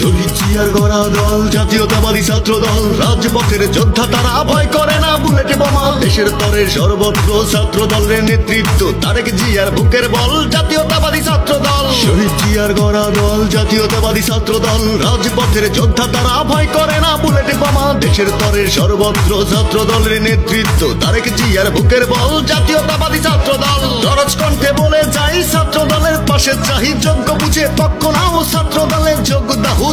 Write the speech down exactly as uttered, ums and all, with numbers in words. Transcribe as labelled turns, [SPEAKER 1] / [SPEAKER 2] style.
[SPEAKER 1] শহীদ জিয়ার গড়া দল জাতীয়তাবাদী ছাত্র দল, রাজপথের যোদ্ধা তারা, ভয় করে না বুলেট বোমা। দেশের তরে সর্বত্র ছাত্র দলের নেতৃত্ব, তারেক জিয়ার বুকের বল জাতীয়তাবাদী ছাত্র দল। শহীদ জিয়ার গড়া দল জাতীয়তাবাদী ছাত্র দল, রাজপথের যোদ্ধা তারা, ভয় করে না বুলেট বোমা। দেশের তরে সর্বত্র ছাত্র দলের নেতৃত্ব, তারেক জিয়ার বুকের বল জাতীয়তাবাদী ছাত্র দল। দরজ কণ্ঠে বলে যাই ছাত্র দলের পাশে চাহি, যোগ্য বুঝে পক্ষ নাও ছাত্র দলের যোগ্য দাহু